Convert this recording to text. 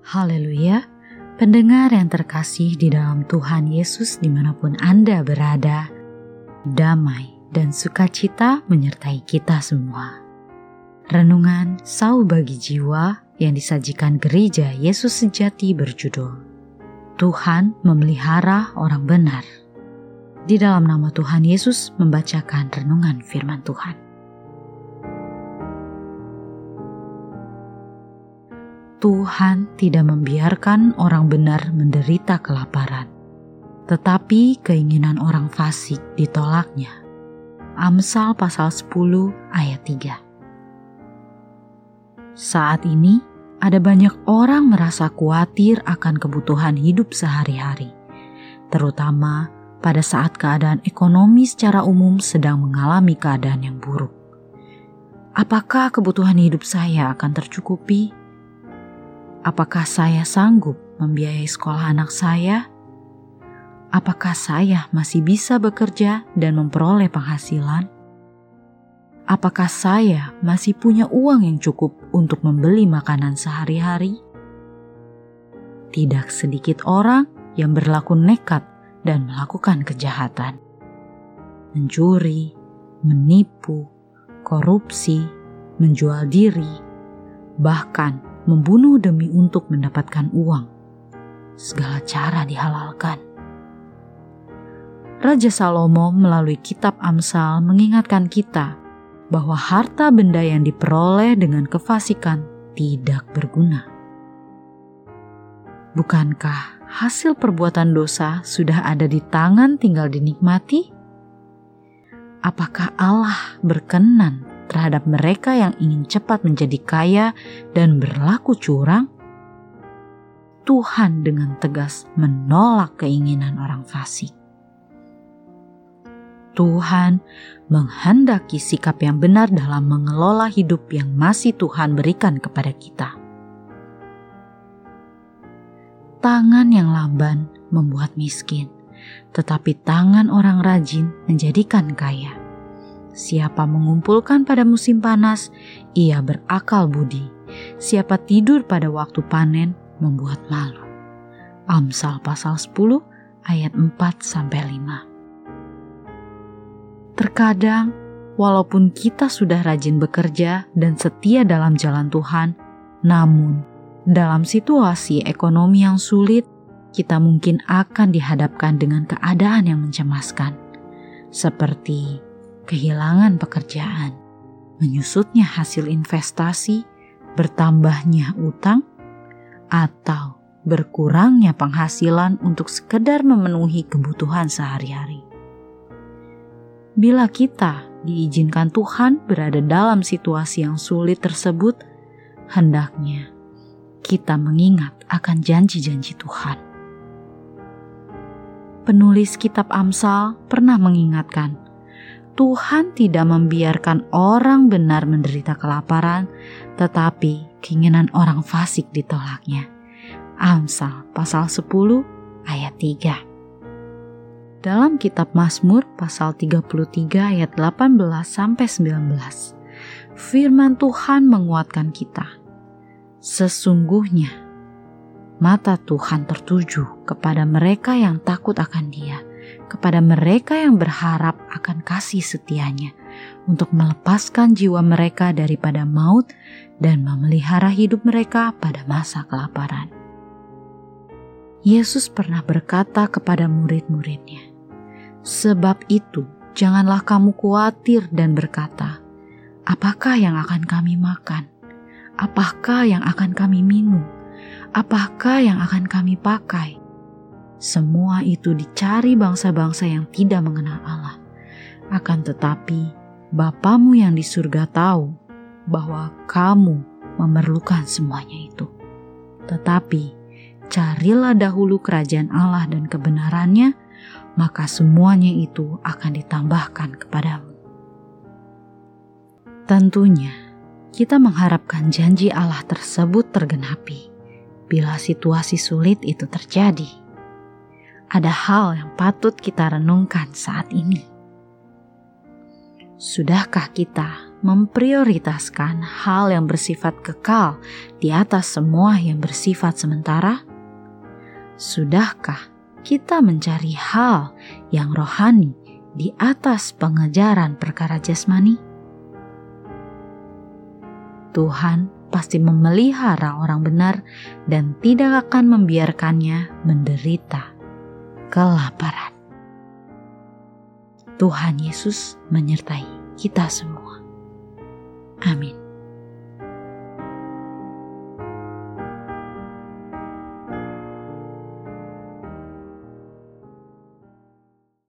Haleluya, pendengar yang terkasih di dalam Tuhan Yesus dimanapun Anda berada, damai dan sukacita menyertai kita semua. Renungan Sau bagi Jiwa yang disajikan Gereja Yesus Sejati berjudul Tuhan memelihara orang benar. Di dalam nama Tuhan Yesus membacakan renungan firman Tuhan. Tuhan tidak membiarkan orang benar menderita kelaparan, tetapi keinginan orang fasik ditolaknya. Amsal pasal 10 ayat 3. Saat ini, ada banyak orang merasa khawatir akan kebutuhan hidup sehari-hari, terutama pada saat keadaan ekonomi secara umum sedang mengalami keadaan yang buruk. Apakah kebutuhan hidup saya akan tercukupi? Apakah saya sanggup membiayai sekolah anak saya? Apakah saya masih bisa bekerja dan memperoleh penghasilan? Apakah saya masih punya uang yang cukup untuk membeli makanan sehari-hari? Tidak sedikit orang yang berlaku nekat dan melakukan kejahatan. Mencuri, menipu, korupsi, menjual diri, bahkan membunuh demi untuk mendapatkan uang. Segala cara dihalalkan. Raja Salomo melalui kitab Amsal mengingatkan kita bahwa harta benda yang diperoleh dengan kefasikan tidak berguna. Bukankah hasil perbuatan dosa sudah ada di tangan tinggal dinikmati? Apakah Allah berkenan terhadap mereka yang ingin cepat menjadi kaya dan berlaku curang? Tuhan dengan tegas menolak keinginan orang fasik. Tuhan menghendaki sikap yang benar dalam mengelola hidup yang masih Tuhan berikan kepada kita. Tangan yang lamban membuat miskin, tetapi tangan orang rajin menjadikan kaya. Siapa mengumpulkan pada musim panas, ia berakal budi. Siapa tidur pada waktu panen, membuat malu. Amsal pasal 10 ayat 4-5. Terkadang, walaupun kita sudah rajin bekerja dan setia dalam jalan Tuhan, namun dalam situasi ekonomi yang sulit, kita mungkin akan dihadapkan dengan keadaan yang mencemaskan, seperti kehilangan pekerjaan, menyusutnya hasil investasi, bertambahnya utang, atau berkurangnya penghasilan untuk sekedar memenuhi kebutuhan sehari-hari. Bila kita diizinkan Tuhan berada dalam situasi yang sulit tersebut, hendaknya kita mengingat akan janji-janji Tuhan. Penulis kitab Amsal pernah mengingatkan, Tuhan tidak membiarkan orang benar menderita kelaparan, tetapi keinginan orang fasik ditolaknya. Amsal pasal 10 ayat 3. Dalam kitab Mazmur pasal 33 ayat 18-19, firman Tuhan menguatkan kita. Sesungguhnya, mata Tuhan tertuju kepada mereka yang takut akan Dia, kepada mereka yang berharap akan kasih setianya, untuk melepaskan jiwa mereka daripada maut dan memelihara hidup mereka pada masa kelaparan. Yesus pernah berkata kepada murid-muridnya, "Sebab itu janganlah kamu khawatir dan berkata, apakah yang akan kami makan? Apakah yang akan kami minum? Apakah yang akan kami pakai? Semua itu dicari bangsa-bangsa yang tidak mengenal Allah. Akan tetapi, Bapamu yang di surga tahu bahwa kamu memerlukan semuanya itu. Tetapi, carilah dahulu kerajaan Allah dan kebenarannya, maka semuanya itu akan ditambahkan kepadamu." Tentunya, kita mengharapkan janji Allah tersebut tergenapi bila situasi sulit itu terjadi. Ada hal yang patut kita renungkan saat ini. Sudahkah kita memprioritaskan hal yang bersifat kekal di atas semua yang bersifat sementara? Sudahkah kita mencari hal yang rohani di atas pengejaran perkara jasmani? Tuhan pasti memelihara orang benar dan tidak akan membiarkannya menderita kelaparan. Tuhan Yesus menyertai kita semua. Amin.